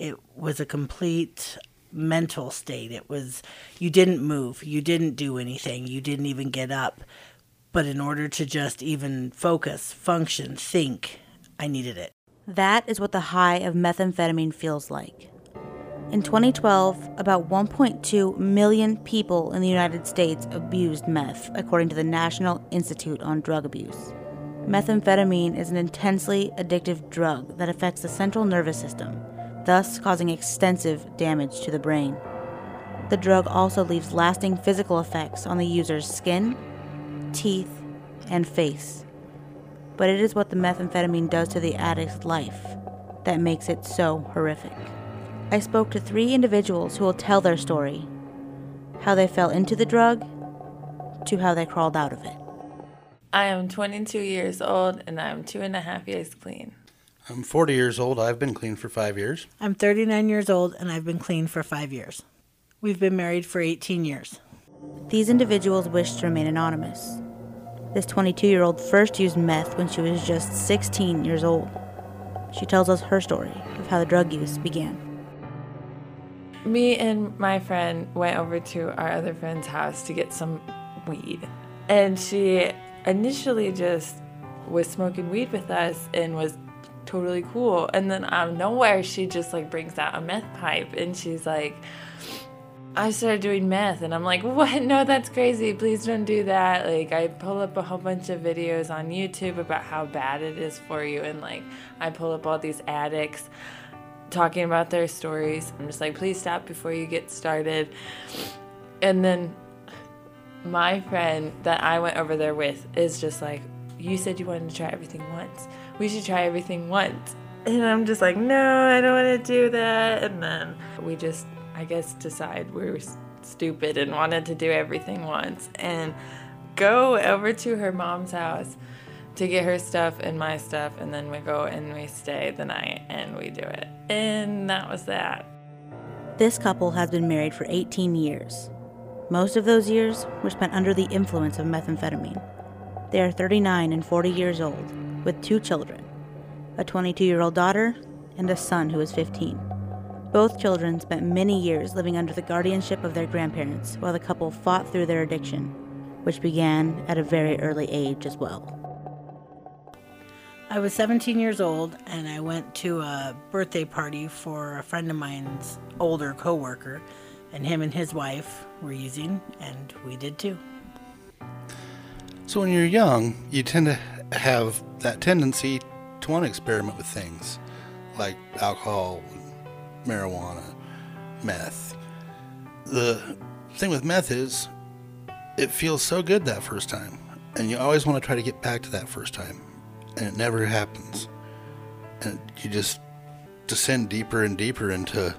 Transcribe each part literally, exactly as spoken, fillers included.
It was a complete mental state. It was, you didn't move, you didn't do anything, you didn't even get up. But in order to just even focus, function, think, I needed it. That is what the high of methamphetamine feels like. In twenty twelve, about one point two million people in the United States abused meth, according to the National Institute on Drug Abuse. Methamphetamine is an intensely addictive drug that affects the central nervous system, thus causing extensive damage to the brain. The drug also leaves lasting physical effects on the user's skin, teeth, and face. But it is what the methamphetamine does to the addict's life that makes it so horrific. I spoke to three individuals who will tell their story, how they fell into the drug, to how they crawled out of it. I am twenty-two years old, and I'm two and a half years clean. I'm forty years old. I've been clean for five years. I'm thirty-nine years old, and I've been clean for five years. We've been married for eighteen years. These individuals wish to remain anonymous. This twenty-two-year-old first used meth when she was just sixteen years old. She tells us her story of how the drug use began. Me and my friend went over to our other friend's house to get some weed. And she initially just was smoking weed with us and was totally cool. And then out of nowhere, she just like brings out a meth pipe and she's like, I started doing meth. And I'm like, what? No, that's crazy. Please don't do that. Like, I pull up a whole bunch of videos on YouTube about how bad it is for you. And like, I pull up all these addicts talking about their stories. I'm just like, please stop before you get started. And then my friend that I went over there with is just like, you said you wanted to try everything once. We should try everything once. And I'm just like, no, I don't want to do that. And then we just, I guess, decide we were stupid and wanted to do everything once and go over to her mom's house to get her stuff and my stuff, and then we go and we stay the night and we do it. And that was that. This couple has been married for eighteen years. Most of those years were spent under the influence of methamphetamine. They are thirty-nine and forty years old, with two children, a twenty-two-year-old daughter and a son who is fifteen. Both children spent many years living under the guardianship of their grandparents while the couple fought through their addiction, which began at a very early age as well. I was seventeen years old, and I went to a birthday party for a friend of mine's older coworker, and him and his wife were using, and we did too. So when you're young, you tend to have that tendency to want to experiment with things like alcohol, marijuana, meth. The thing with meth is it feels so good that first time, and you always want to try to get back to that first time, and it never happens. And you just descend deeper and deeper into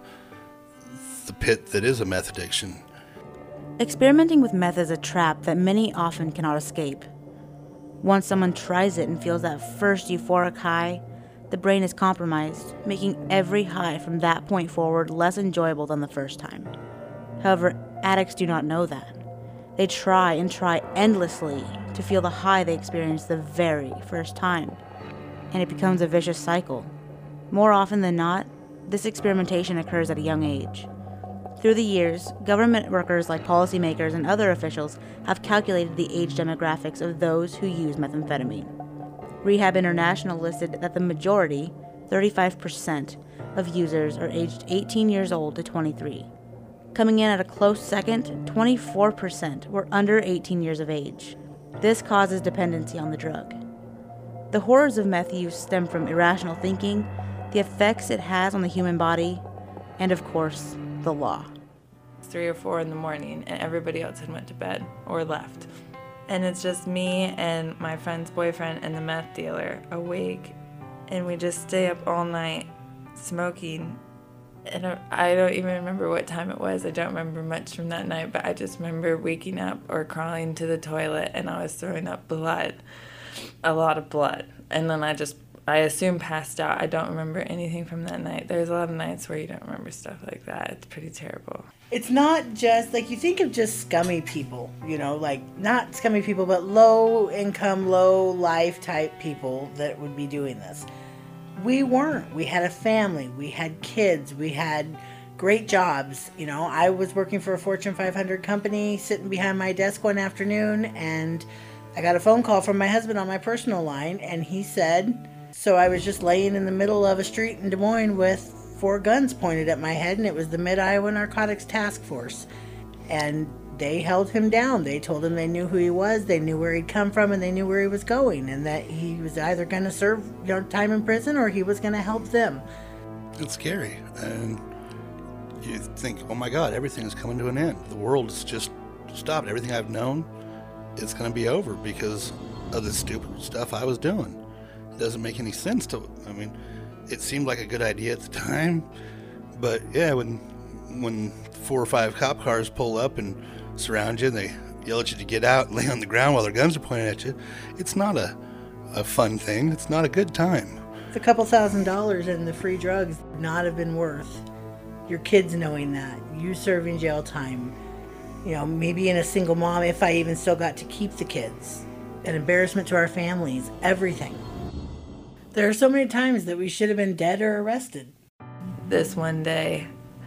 the pit that is a meth addiction. Experimenting with meth is a trap that many often cannot escape. Once someone tries it and feels that first euphoric high, the brain is compromised, making every high from that point forward less enjoyable than the first time. However, addicts do not know that. They try and try endlessly to feel the high they experienced the very first time, and it becomes a vicious cycle. More often than not, this experimentation occurs at a young age. Through the years, government workers like policymakers and other officials have calculated the age demographics of those who use methamphetamine. Rehab International listed that the majority, thirty-five percent, of users are aged eighteen years old to twenty-three. Coming in at a close second, twenty-four percent were under eighteen years of age. This causes dependency on the drug. The horrors of meth use stem from irrational thinking, the effects it has on the human body, and of course, the law. It's three or four in the morning and everybody else had went to bed or left. And it's just me and my friend's boyfriend and the meth dealer awake, and we just stay up all night smoking. And I don't even remember what time it was. I don't remember much from that night, but I just remember waking up or crawling to the toilet and I was throwing up blood, a lot of blood. And then I just, I assume passed out. I don't remember anything from that night. There's a lot of nights where you don't remember stuff like that. It's pretty terrible. It's not just, like, you think of just scummy people, you know, like, not scummy people, but low income, low life type people that would be doing this. we weren't. We had a family. We had kids. We had great jobs. You know, I was working for a Fortune five hundred company, sitting behind my desk one afternoon, and I got a phone call from my husband on my personal line, and he said, so I was just laying in the middle of a street in Des Moines with four guns pointed at my head, and it was the Mid-Iowa Narcotics Task Force. And they held him down. They told him they knew who he was, they knew where he'd come from, and they knew where he was going, and that he was either going to serve, you know, time in prison or he was going to help them. It's scary. And you think, oh my God, everything's coming to an end. The world's just stopped. Everything I've known, it's going to be over because of the stupid stuff I was doing. It doesn't make any sense to, I mean, it seemed like a good idea at the time, but yeah, when when four or five cop cars pull up and surround you and they yell at you to get out and lay on the ground while their guns are pointed at you, it's not a, a fun thing. It's not a good time. The couple thousand dollars and the free drugs would not have been worth your kids knowing that, you serving jail time, you know, maybe in a single mom, if I even still got to keep the kids, an embarrassment to our families, everything. There are so many times that we should have been dead or arrested. This one day,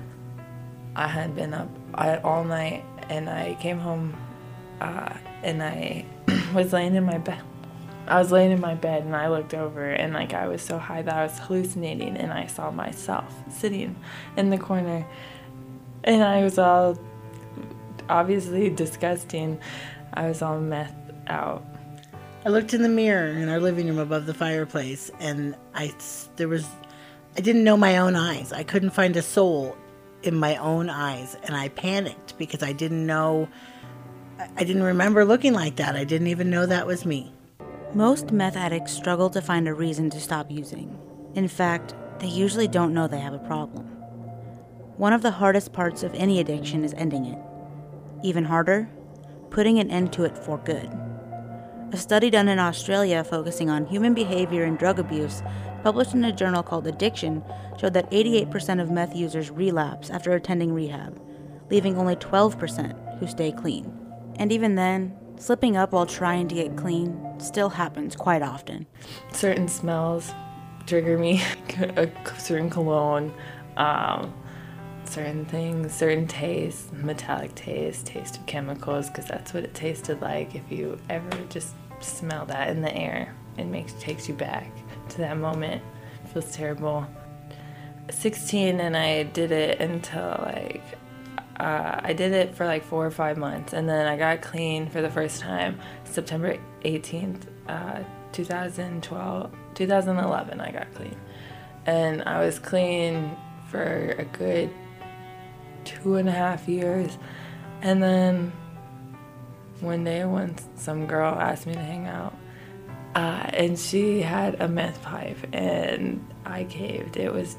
I had been up all night, and I came home, uh, and I was laying in my bed. I was laying in my bed, and I looked over, and like I was so high that I was hallucinating, and I saw myself sitting in the corner, and I was all obviously disgusting. I was all methed out. I looked in the mirror in our living room above the fireplace, and I there was I didn't know my own eyes. I couldn't find a soul in my own eyes, and I panicked because I didn't know I didn't remember looking like that. I didn't even know that was me. Most meth addicts struggle to find a reason to stop using. In fact, they usually don't know they have a problem. One of the hardest parts of any addiction is ending it. Even harder, putting an end to it for good. A study done in Australia focusing on human behavior and drug abuse, published in a journal called Addiction, showed that eighty-eight percent of meth users relapse after attending rehab, leaving only twelve percent who stay clean. And even then, slipping up while trying to get clean still happens quite often. Certain smells trigger me, a certain cologne, um, certain things, certain tastes, metallic taste, taste of chemicals, because that's what it tasted like. If you ever just smell that in the air, it makes takes you back to that moment. It feels terrible. sixteen, and I did it until like uh, I did it for like four or five months, and then I got clean for the first time September eighteenth, uh, twenty twelve, twenty eleven. I got clean, and I was clean for a good two and a half years, and then one day when some girl asked me to hang out, uh, and she had a meth pipe, and I caved. It was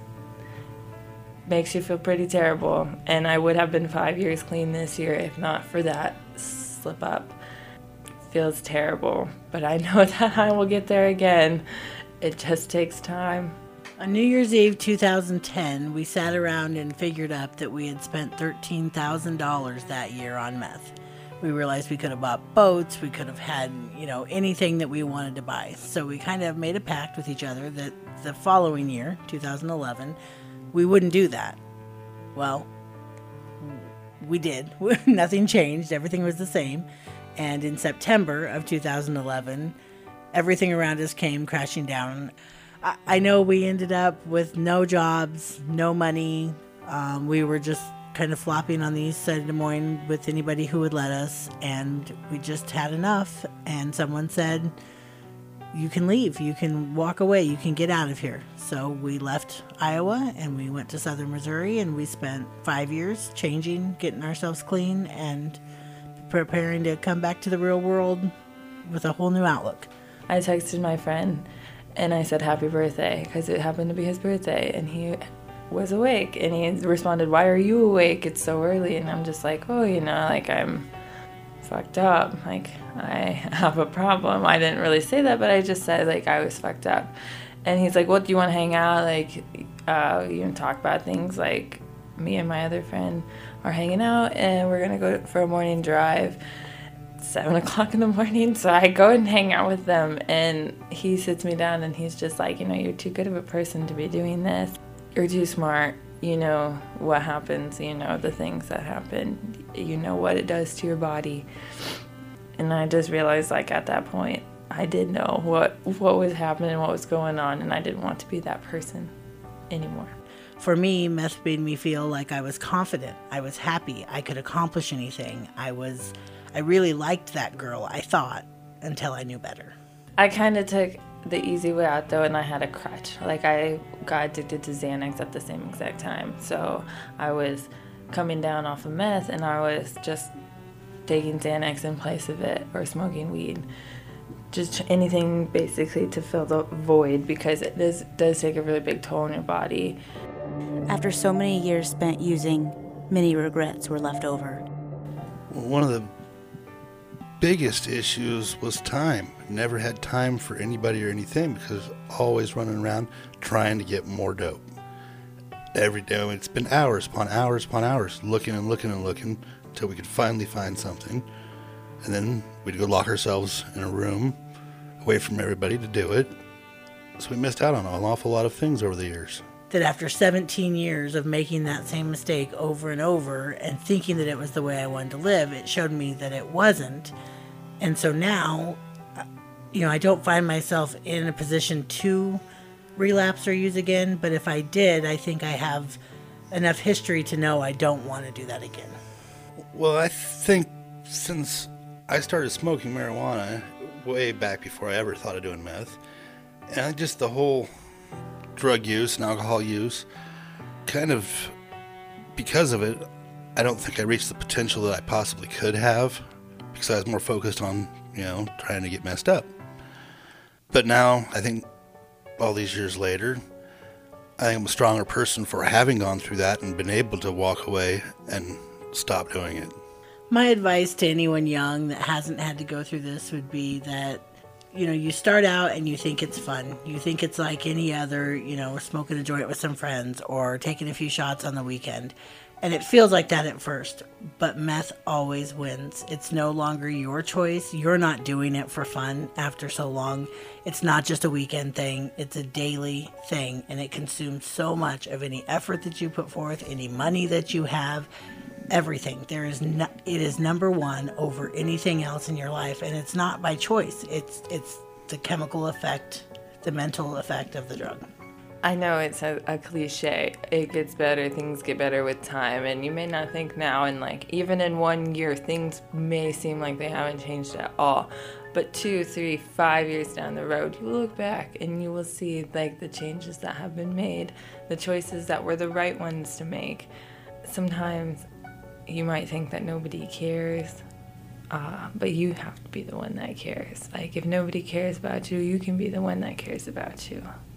makes you feel pretty terrible, and I would have been five years clean this year if not for that slip up. Feels terrible, but I know that I will get there again. It just takes time. On New Year's Eve two thousand ten, we sat around and figured up that we had spent thirteen thousand dollars that year on meth. We realized we could have bought boats, we could have had, you know, anything that we wanted to buy. So we kind of made a pact with each other that the following year, two thousand eleven, we wouldn't do that. Well, we did. Nothing changed. Everything was the same. And in September of two thousand eleven, everything around us came crashing down. I, I know we ended up with no jobs, no money. Um, we were just kind of flopping on the east side of Des Moines with anybody who would let us. And we just had enough. And someone said, you can leave, you can walk away, you can get out of here. So we left Iowa and we went to southern Missouri, and we spent five years changing, getting ourselves clean, and preparing to come back to the real world with a whole new outlook. I texted my friend and I said happy birthday because it happened to be his birthday, and he was awake, and he responded, why are you awake? It's so early. And I'm just like, oh, you know, like I'm fucked up, like I have a problem. I didn't really say that, but I just said like I was fucked up. And he's like, well, do you want to hang out, like uh you can talk about things? Like me and my other friend are hanging out, and we're gonna go for a morning drive. seven o'clock in the morning. So I go and hang out with them, and he sits me down and he's just like, you know, you're too good of a person to be doing this. You're too smart. You know what happens, you know the things that happen, you know what it does to your body. And I just realized, like, at that point, I did know what, what was happening, what was going on, and I didn't want to be that person anymore. For me, meth made me feel like I was confident. I was happy. I could accomplish anything. I was, I really liked that girl, I thought, until I knew better. I kind of took the easy way out, though, and I had a crutch. Like, I got addicted to Xanax at the same exact time. So I was coming down off of meth, and I was just taking Xanax in place of it, or smoking weed. Just anything, basically, to fill the void, because it does, does take a really big toll on your body. After so many years spent using, many regrets were left over. One of the biggest issues was time. Never had time for anybody or anything because always running around trying to get more dope. Every day, it's been hours upon hours upon hours looking and looking and looking until we could finally find something. And then we'd go lock ourselves in a room away from everybody to do it. So we missed out on an awful lot of things over the years. That after seventeen years of making that same mistake over and over and thinking that it was the way I wanted to live, it showed me that it wasn't. And so now, you know, I don't find myself in a position to relapse or use again, but if I did, I think I have enough history to know I don't want to do that again. Well, I think since I started smoking marijuana way back before I ever thought of doing meth, and just the whole drug use and alcohol use, kind of, because of it, I don't think I reached the potential that I possibly could have, because I was more focused on, you know, trying to get messed up. But now, I think, all these years later, I think I'm a stronger person for having gone through that and been able to walk away and stop doing it. My advice to anyone young that hasn't had to go through this would be that, you know, you start out and you think it's fun. You think it's like any other, you know, smoking a joint with some friends or taking a few shots on the weekend. And it feels like that at first, but meth always wins. It's no longer your choice. You're not doing it for fun after so long. It's not just a weekend thing. It's a daily thing, and it consumes so much of any effort that you put forth, any money that you have, everything. There is no, it is number one over anything else in your life, and it's not by choice. It's it's the chemical effect, the mental effect of the drug. I know it's a, a cliche. It gets better, things get better with time, and you may not think now, and like even in one year, things may seem like they haven't changed at all. But two, three, five years down the road, you look back and you will see like the changes that have been made, the choices that were the right ones to make. Sometimes you might think that nobody cares, uh, but you have to be the one that cares. Like if nobody cares about you, you can be the one that cares about you.